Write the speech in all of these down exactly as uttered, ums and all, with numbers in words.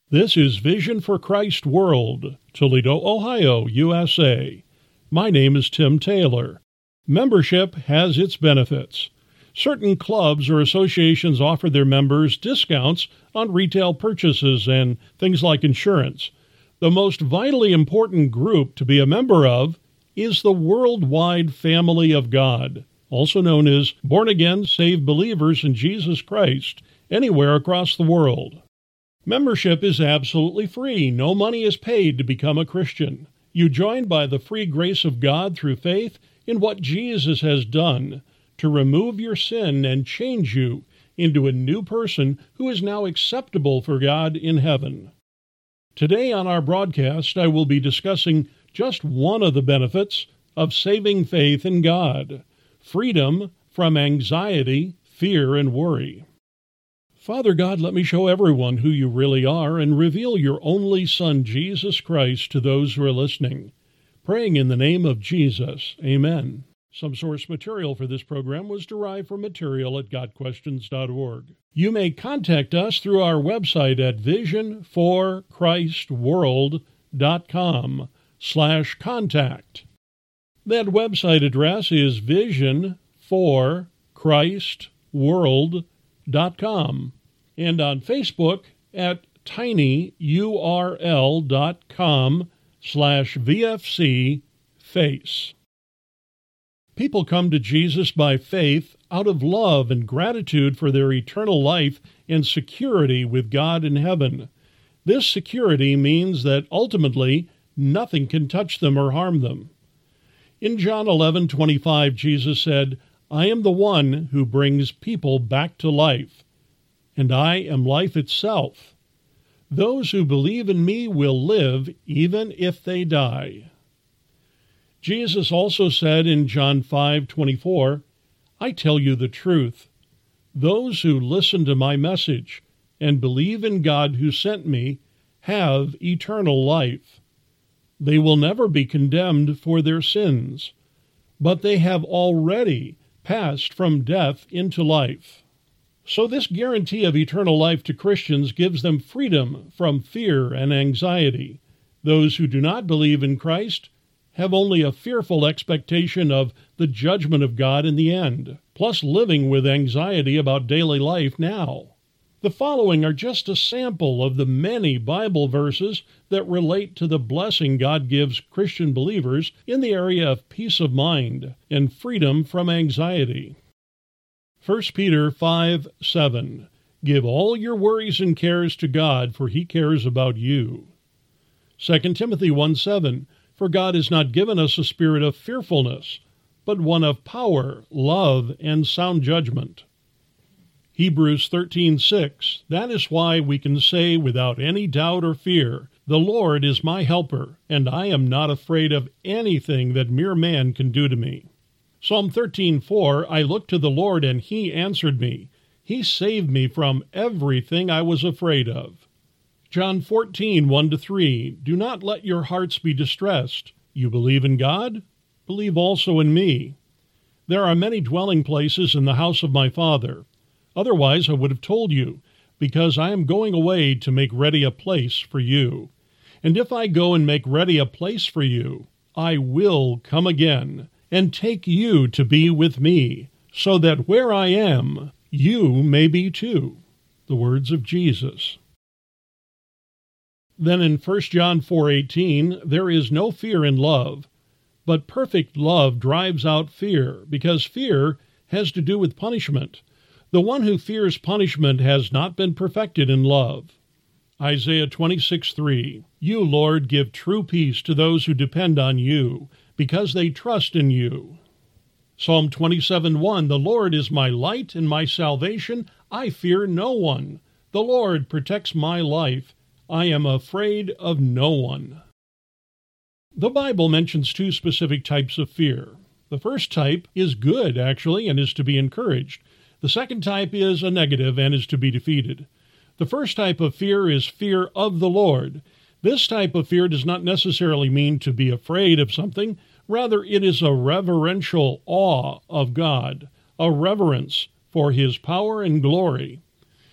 This is Vision for Christ World, Toledo, Ohio, U S A. My name is Tim Taylor. Membership has its benefits. Certain clubs or associations offer their members discounts on retail purchases and things like insurance. The most vitally important group to be a member of is the Worldwide Family of God, also known as born-again, saved believers in Jesus Christ, anywhere across the world. Membership is absolutely free. No money is paid to become a Christian. You join by the free grace of God through faith in what Jesus has done to remove your sin and change you into a new person who is now acceptable for God in heaven. Today on our broadcast, I will be discussing just one of the benefits of saving faith in God: freedom from anxiety, fear, and worry. Father God, let me show everyone who you really are and reveal your only Son, Jesus Christ, to those who are listening. Praying in the name of Jesus. Amen. Some source material for this program was derived from material at got questions dot org. You may contact us through our website at vision for christ world dot com slash contact. That website address is vision for christ world dot com. And on Facebook at tinyurl.com slash VFC face. People come to Jesus by faith out of love and gratitude for their eternal life and security with God in heaven. This security means that ultimately nothing can touch them or harm them. In John eleven twenty-five, Jesus said, "I am the one who brings people back to life, and I am life itself. Those who believe in me will live even if they die." Jesus also said in John five twenty-four, "I tell you the truth. Those who listen to my message and believe in God who sent me have eternal life. They will never be condemned for their sins, but they have already passed from death into life." So this guarantee of eternal life to Christians gives them freedom from fear and anxiety. Those who do not believe in Christ have only a fearful expectation of the judgment of God in the end, plus living with anxiety about daily life now. The following are just a sample of the many Bible verses that relate to the blessing God gives Christian believers in the area of peace of mind and freedom from anxiety. First Peter five seven, "Give all your worries and cares to God, for he cares about you." Second Timothy one seven, "For God has not given us a spirit of fearfulness, but one of power, love, and sound judgment." Hebrews thirteen six, "That is why we can say without any doubt or fear, 'The Lord is my helper, and I am not afraid of anything that mere man can do to me.'" Psalm thirteen four, "I looked to the Lord, and he answered me. He saved me from everything I was afraid of." John fourteen one to three, "Do not let your hearts be distressed. You believe in God? Believe also in me. There are many dwelling places in the house of my Father. Otherwise I would have told you, because I am going away to make ready a place for you. And if I go and make ready a place for you, I will come again and take you to be with me, so that where I am, you may be too." The words of Jesus. Then in First John four eighteen, "There is no fear in love, but perfect love drives out fear, because fear has to do with punishment. The one who fears punishment has not been perfected in love." Isaiah twenty-six three, "You, Lord, give true peace to those who depend on you, because they trust in you." Psalm twenty-seven one, "The Lord is my light and my salvation. I fear no one. The Lord protects my life. I am afraid of no one." The Bible mentions two specific types of fear. The first type is good, actually, and is to be encouraged. The second type is a negative and is to be defeated. The first type of fear is fear of the Lord. This type of fear does not necessarily mean to be afraid of something. Rather, it is a reverential awe of God, a reverence for his power and glory.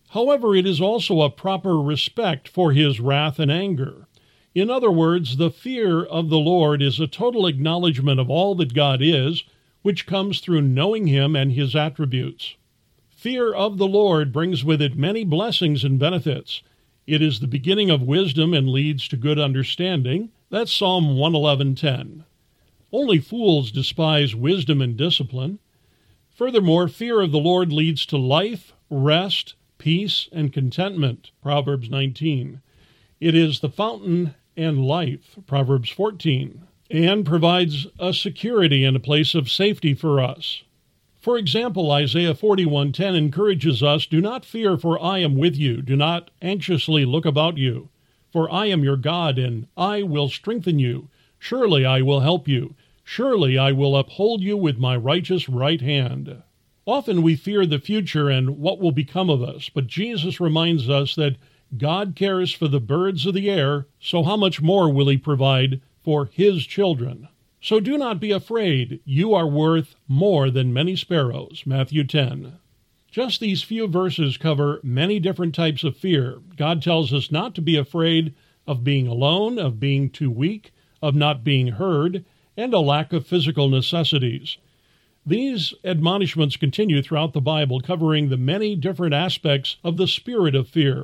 However, it is also a proper respect for his wrath and anger. In other words, the fear of the Lord is a total acknowledgement of all that God is, which comes through knowing him and his attributes. Fear of the Lord brings with it many blessings and benefits. It is the beginning of wisdom and leads to good understanding. That's Psalm one eleven ten. Only fools despise wisdom and discipline. Furthermore, fear of the Lord leads to life, rest, peace, and contentment. Proverbs nineteen. It is the fountain and life. Proverbs fourteen. And provides a security and a place of safety for us. For example, Isaiah forty-one ten encourages us, "Do not fear, for I am with you. Do not anxiously look about you. For I am your God, and I will strengthen you. Surely I will help you. Surely I will uphold you with my righteous right hand." Often we fear the future and what will become of us, but Jesus reminds us that God cares for the birds of the air, so how much more will he provide for his children? So do not be afraid. You are worth more than many sparrows. Matthew ten. Just these few verses cover many different types of fear. God tells us not to be afraid of being alone, of being too weak, of not being heard, and a lack of physical necessities. These admonishments continue throughout the Bible, covering the many different aspects of the spirit of fear.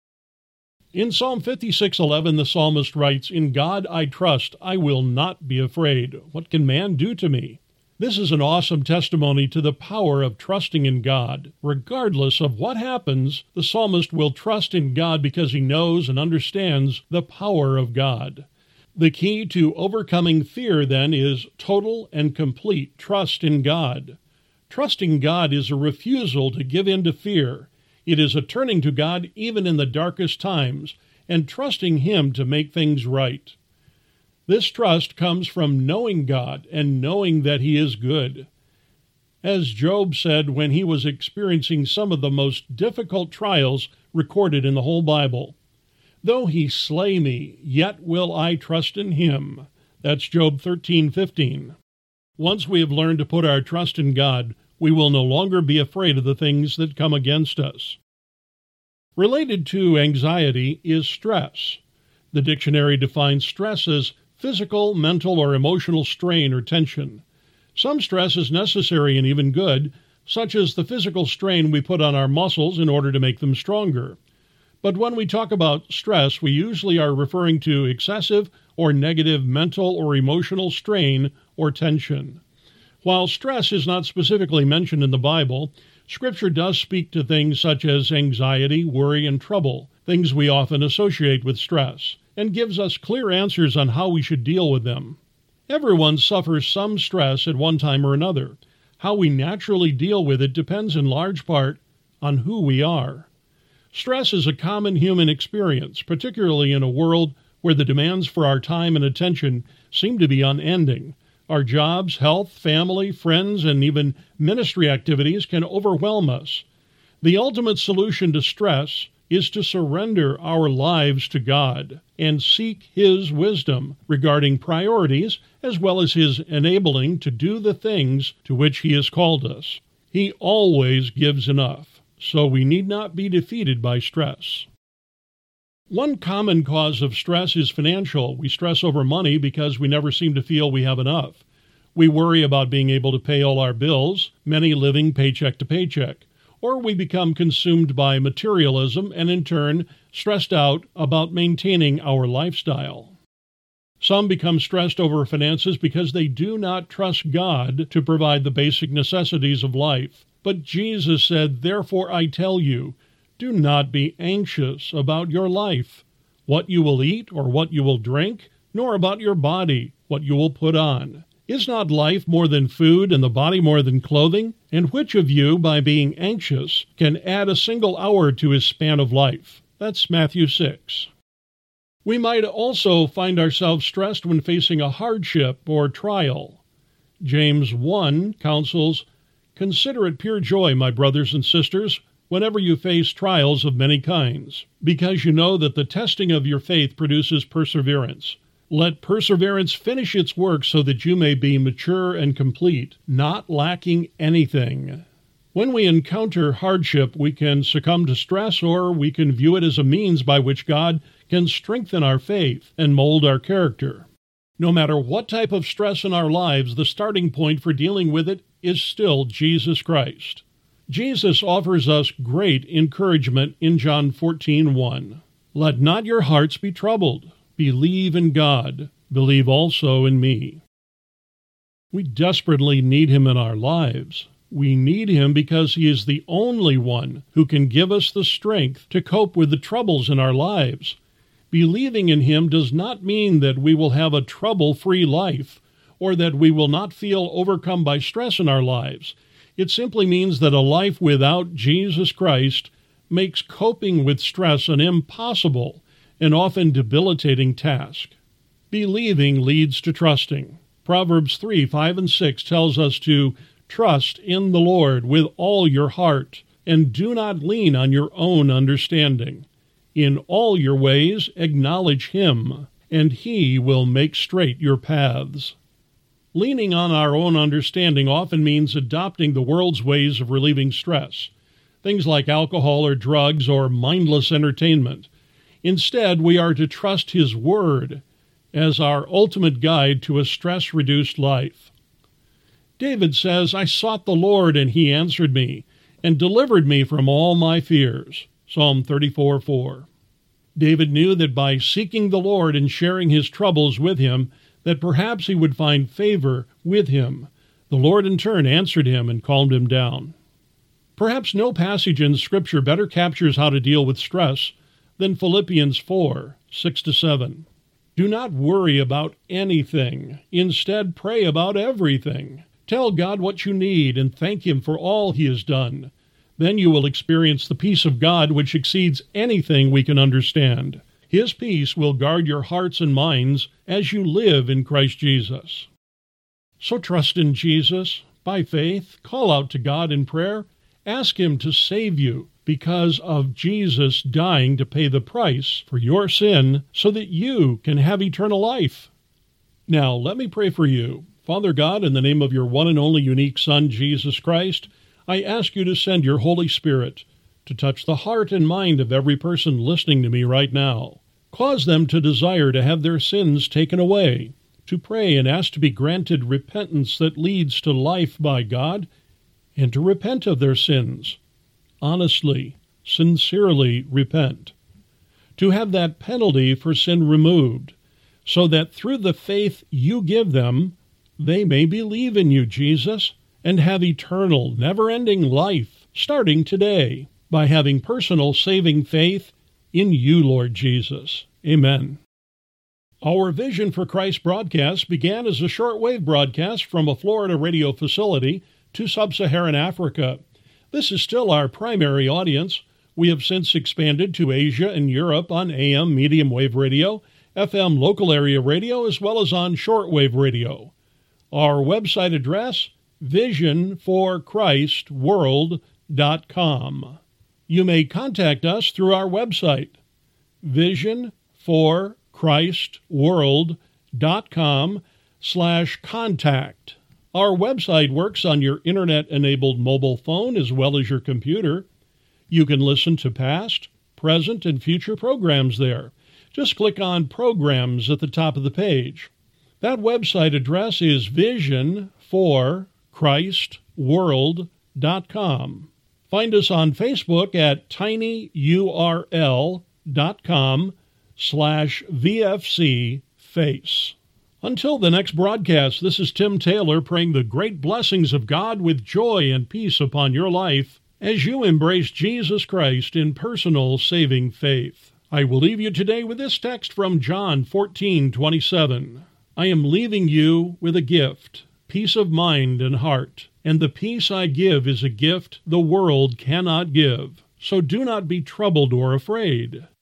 In Psalm fifty-six eleven, the psalmist writes, "In God I trust, I will not be afraid. What can man do to me?" This is an awesome testimony to the power of trusting in God. Regardless of what happens, the psalmist will trust in God because he knows and understands the power of God. The key to overcoming fear, then, is total and complete trust in God. Trusting God is a refusal to give in to fear. It is a turning to God even in the darkest times and trusting him to make things right. This trust comes from knowing God and knowing that he is good. As Job said when he was experiencing some of the most difficult trials recorded in the whole Bible, "Though he slay me, yet will I trust in him." That's Job thirteen fifteen. Once we have learned to put our trust in God, we will no longer be afraid of the things that come against us. Related to anxiety is stress. The dictionary defines stress as physical, mental, or emotional strain or tension. Some stress is necessary and even good, such as the physical strain we put on our muscles in order to make them stronger. But when we talk about stress, we usually are referring to excessive or negative mental or emotional strain or tension. While stress is not specifically mentioned in the Bible, Scripture does speak to things such as anxiety, worry, and trouble, things we often associate with stress, and gives us clear answers on how we should deal with them. Everyone suffers some stress at one time or another. How we naturally deal with it depends in large part on who we are. Stress is a common human experience, particularly in a world where the demands for our time and attention seem to be unending. Our jobs, health, family, friends, and even ministry activities can overwhelm us. The ultimate solution to stress is to surrender our lives to God and seek his wisdom regarding priorities as well as his enabling to do the things to which he has called us. He always gives enough, so we need not be defeated by stress. One common cause of stress is financial. We stress over money because we never seem to feel we have enough. We worry about being able to pay all our bills, many living paycheck to paycheck. Or we become consumed by materialism and in turn stressed out about maintaining our lifestyle. Some become stressed over finances because they do not trust God to provide the basic necessities of life. But Jesus said, "Therefore I tell you, do not be anxious about your life, what you will eat or what you will drink, nor about your body, what you will put on. Is not life more than food and the body more than clothing? And which of you, by being anxious, can add a single hour to his span of life?" That's Matthew six. We might also find ourselves stressed when facing a hardship or trial. James one counsels, "Consider it pure joy, my brothers and sisters, whenever you face trials of many kinds, because you know that the testing of your faith produces perseverance. Let perseverance finish its work so that you may be mature and complete, not lacking anything." When we encounter hardship, we can succumb to stress, or we can view it as a means by which God can strengthen our faith and mold our character. No matter what type of stress in our lives, the starting point for dealing with it is still Jesus Christ. Jesus offers us great encouragement in John fourteen one. Let not your hearts be troubled. Believe in God. Believe also in me. We desperately need Him in our lives. We need Him because He is the only one who can give us the strength to cope with the troubles in our lives. Believing in Him does not mean that we will have a trouble-free life or that we will not feel overcome by stress in our lives. It simply means that a life without Jesus Christ makes coping with stress an impossible and often debilitating task. Believing leads to trusting. Proverbs three, five, and six tells us to trust in the Lord with all your heart, and do not lean on your own understanding. In all your ways acknowledge Him, and He will make straight your paths. Leaning on our own understanding often means adopting the world's ways of relieving stress, things like alcohol or drugs or mindless entertainment. Instead, we are to trust His Word as our ultimate guide to a stress-reduced life. David says, I sought the Lord, and He answered me, and delivered me from all my fears. Psalm thirty-four four. David knew that by seeking the Lord and sharing his troubles with Him, that perhaps he would find favor with Him. The Lord in turn answered him and calmed him down. Perhaps no passage in Scripture better captures how to deal with stress than Philippians four, six to seven. Do not worry about anything. Instead, pray about everything. Tell God what you need and thank Him for all He has done. Then you will experience the peace of God which exceeds anything we can understand. His peace will guard your hearts and minds as you live in Christ Jesus. So trust in Jesus by faith. Call out to God in prayer. Ask Him to save you because of Jesus dying to pay the price for your sin so that you can have eternal life. Now, let me pray for you. Father God, in the name of your one and only unique Son, Jesus Christ, I ask you to send your Holy Spirit to touch the heart and mind of every person listening to me right now. Cause them to desire to have their sins taken away, to pray and ask to be granted repentance that leads to life by God, and to repent of their sins. Honestly, sincerely repent. To have that penalty for sin removed, so that through the faith you give them, they may believe in you, Jesus, and have eternal, never-ending life, starting today, by having personal saving faith in you, Lord Jesus. Amen. Our Vision for Christ broadcast began as a shortwave broadcast from a Florida radio facility to sub-Saharan Africa. This is still our primary audience. We have since expanded to Asia and Europe on A M medium wave radio, F M local area radio, as well as on shortwave radio. Our website address, vision for christ world dot com. You may contact us through our website, vision for christ world dot com slash contact. Our website works on your internet-enabled mobile phone as well as your computer. You can listen to past, present, and future programs there. Just click on Programs at the top of the page. That website address is vision for christ world dot com. Find us on Facebook at tinyurl.com slash VFC face. Until the next broadcast, this is Tim Taylor praying the great blessings of God with joy and peace upon your life as you embrace Jesus Christ in personal saving faith. I will leave you today with this text from John fourteen twenty-seven. I am leaving you with a gift, peace of mind and heart, and the peace I give is a gift the world cannot give. So do not be troubled or afraid.